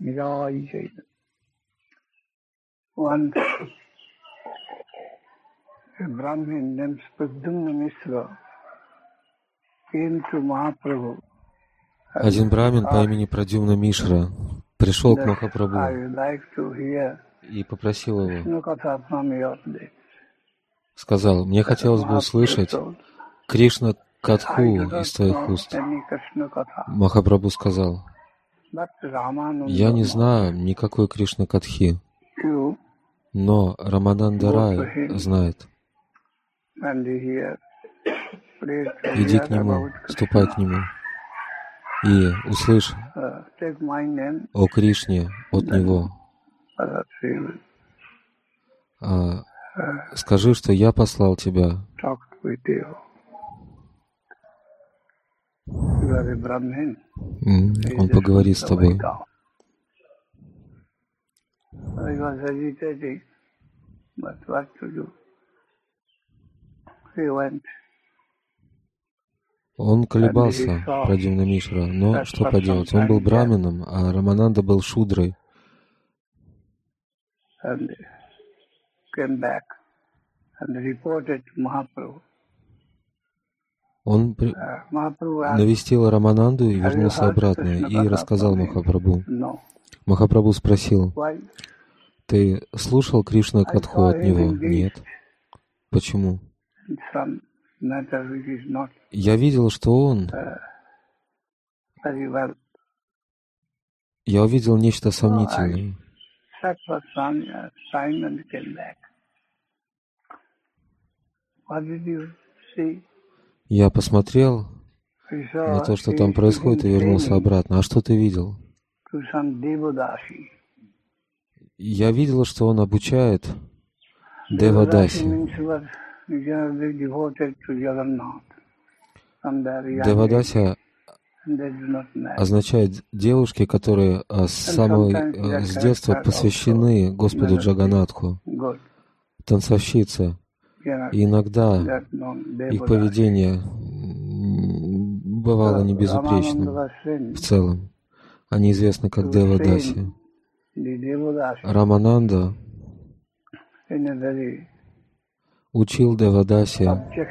Niraj Chaitanya. Once a Brahmin named Pradyumna Mishra came to Mahaprabhu. Один брамин по имени Прадюмна Мишра пришел к Махапрабху и попросил его, сказал: «Мне хотелось бы услышать Кришна Катху из твоих уст». Махапрабху сказал: «Я не знаю никакой Кришна Катхи, но Рамананда Рай знает. Иди к нему, ступай к нему и услышь о Кришне от него. Скажи, что я послал тебя». Он поговорит с тобой. Он колебался, Прадюмна Мишра, но что поделать, он был брамином, а Рамананда был шудрой. Он навестил Рамананду и вернулся обратно, и рассказал Махапрабху. Махапрабху спросил: «Ты слушал Кришна Катху от него?» «Нет». «Почему?» «Я видел, что он... Я увидел нечто сомнительное. Я посмотрел на то, что там происходит, и вернулся обратно. А что ты видел?» «Я видел, что он обучает Девадаси». Девадаси означает девушки, которые с детства посвящены Господу Джаганатху, танцовщицы. И иногда их поведение бывало не безупречным в целом. Они известны как Девадаси. Рамананда учил Девадаси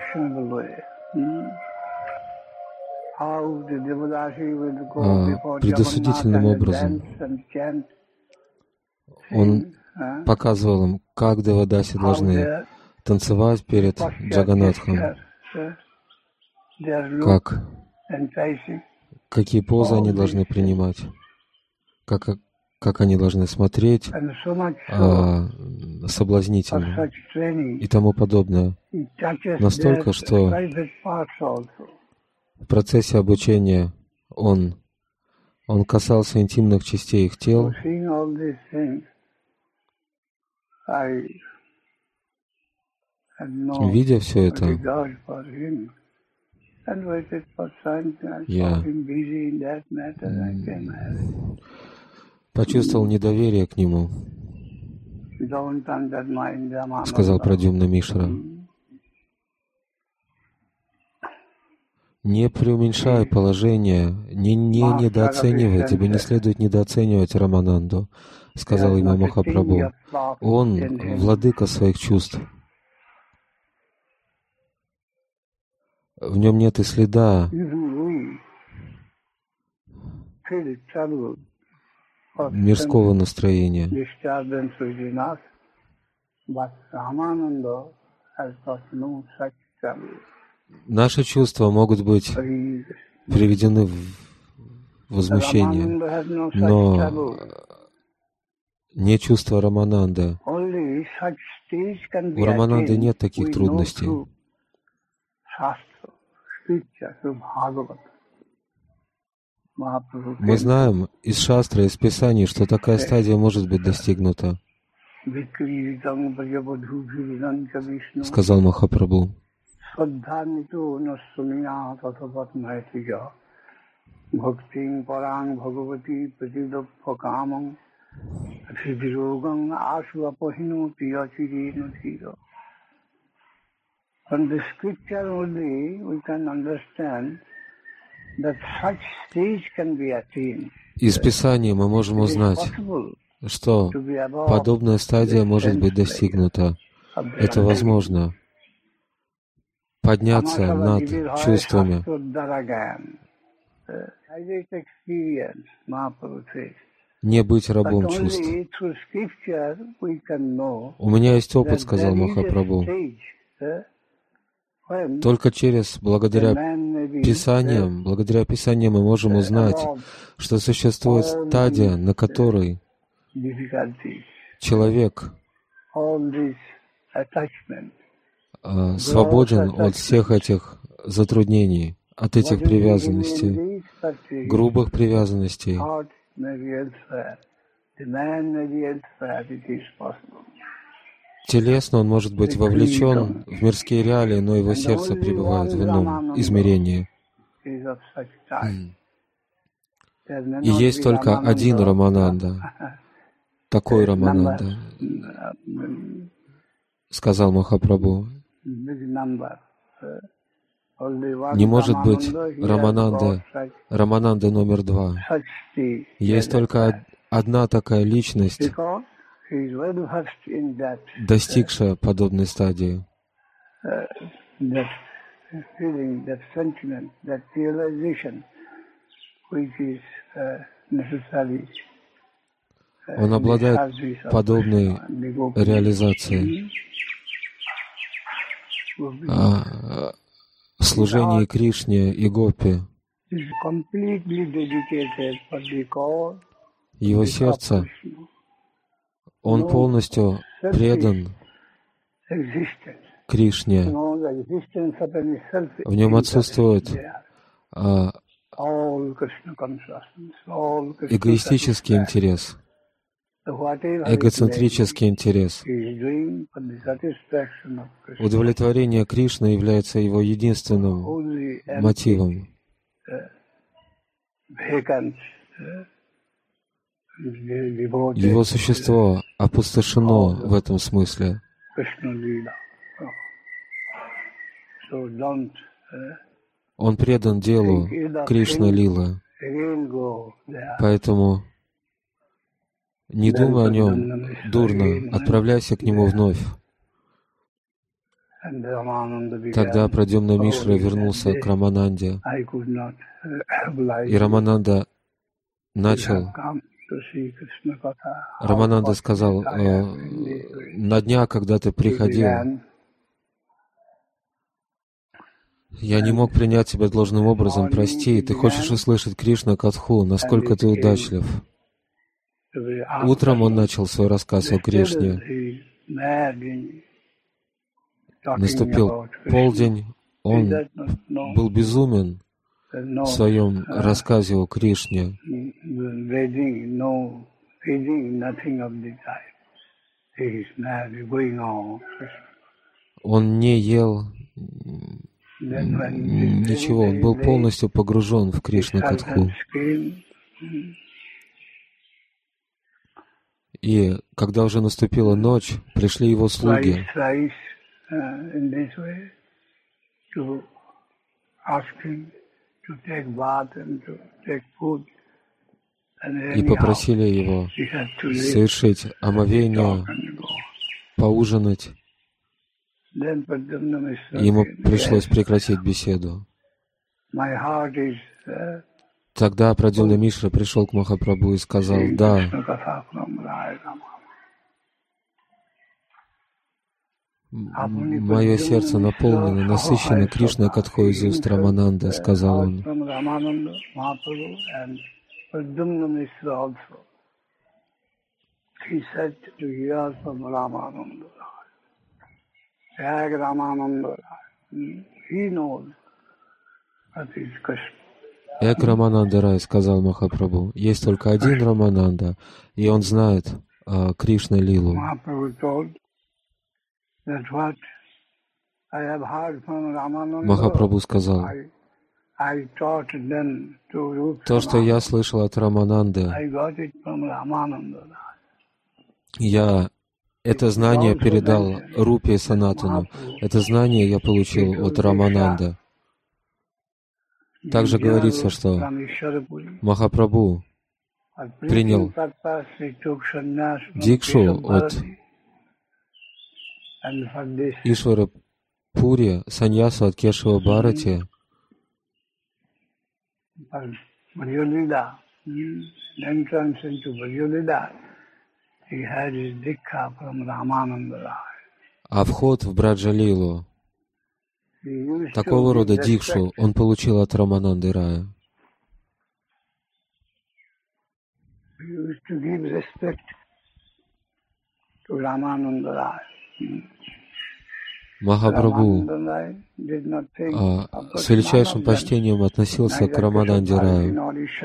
предосудительным образом. Он показывал им, как Девадаси должны танцевать перед Джаганатхом, какие позы они должны принимать, как они должны смотреть соблазнительно и тому подобное. Настолько, что в процессе обучения он касался интимных частей их тел. Видя все это, я почувствовал недоверие к нему, сказал Прадюмна Мишра. Не преуменьшай положение, не недооценивай, тебе не следует недооценивать Рамананду, сказал ему Махапрабху. Он владыка своих чувств. В нем нет и следа мирского настроения. Наши чувства могут быть приведены в возмущение, но не чувство Рамананды. У Рамананды нет таких трудностей. Мы знаем из Шастры, из Писаний, что такая стадия может быть достигнута, сказал Махапрабху. From the scripture only we can understand that such stage can be attained. Из Писания мы можем узнать, что подобная стадия может быть достигнута. Это возможно. Подняться над чувствами. Не быть рабом чувств. У меня есть опыт, сказал Махапрабху. Только благодаря Писаниям мы можем узнать, что существует стадия, на которой человек свободен от всех этих затруднений, от этих привязанностей, грубых привязанностей. Телесно он может быть вовлечен в мирские реалии, но его сердце пребывает в ином измерении. И есть только один Рамананда, такой Рамананда, сказал Махапрабху. Не может быть Рамананда номер 2. Есть только одна такая личность, достигшая подобной стадии. Он обладает подобной реализацией. В служении Кришне и Гопи его сердце, он полностью предан Кришне. В нем отсутствует эгоистический интерес, эгоцентрический интерес. Удовлетворение Кришны является его единственным мотивом. Его существо опустошено в этом смысле. Он предан делу Кришна-лила. Поэтому не думай о нем дурно, отправляйся к нему вновь. Тогда Прадьюмна Мишра вернулся к Рамананде. И Рамананда Рамананда сказал: на днях, когда ты приходил, я не мог принять тебя должным образом, прости, ты хочешь услышать Кришна Катху, насколько ты удачлив. Утром он начал свой рассказ о Кришне. Наступил полдень, он был безумен в своем рассказе о Кришне. Он не ел ничего, он был полностью погружен в Кришна Катху. И когда уже наступила ночь, пришли его слуги и попросили его совершить омовение, поужинать. Ему пришлось прекратить беседу. Тогда Прадьюмна Мишра пришел к Махапрабху и сказал: да, мое сердце наполнено, насыщено Кришна Катхой из уст Рамананды, сказал он. Эк Рамананда Рай, сказал Махапрабху, есть только один Рамананда, и он знает Кришна Лилу. Махапрабху сказал: то, что я слышал от Рамананды, я это знание передал Рупе Санатану. Это знание я получил от Рамананды. Также говорится, что Махапрабху принял дикшу от Ишвара Пури, саньясу от Кешава Бхарати, а вход в Браджа-лилу, такого рода дикшу он получил от Рамананды Рая. Махапрабху с величайшим почтением относился к Рамананде Раю.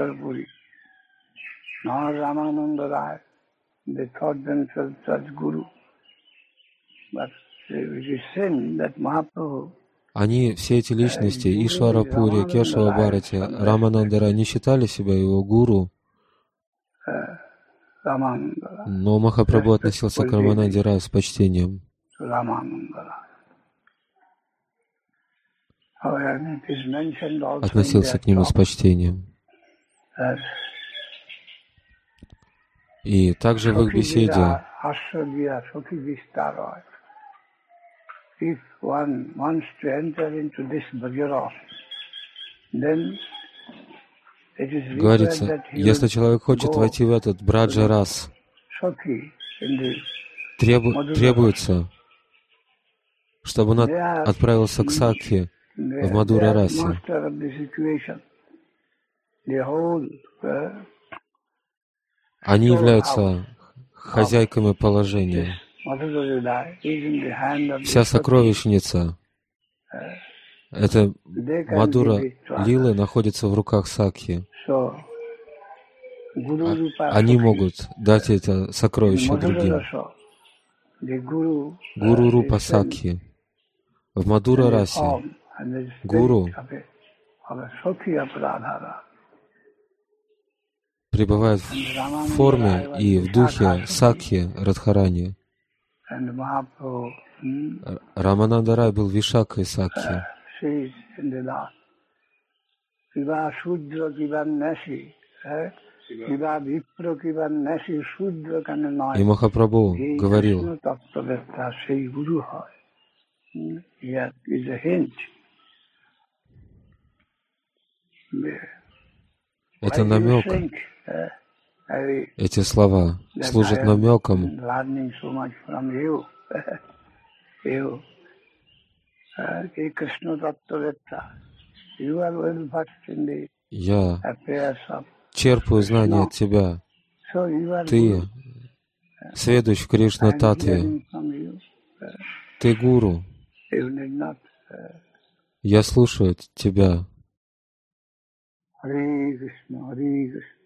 Они, все эти личности, Ишвара Пури, Кешава Бхарати, Рамананда Рай, не считали себя его гуру, но Махапрабху относился к Рамананде Раю с почтением. Относился к нему с почтением. И также в их беседе говорится, если человек хочет войти в этот Браджа-рас, требуется, чтобы он отправился к Сакхи в Мадура-расе. Они являются хозяйками положения. Вся сокровищница, это Мадура Лилы, находится в руках Сакхи. Они могут дать это сокровище другим. Гуру Рупа Сакхи. В Мадура Расе гуру пребывает в форме и в духе Сакхи Радхарани. Рамананда Рай был Вишакхой Сакхи. И Махапрабху говорил, это намек, эти слова служат намеком. Я черпаю знания от тебя. Ты сведущ в Кришна-татве. Ты гуру. Я слушаю тебя. Hare Krishna, Hare Krishna.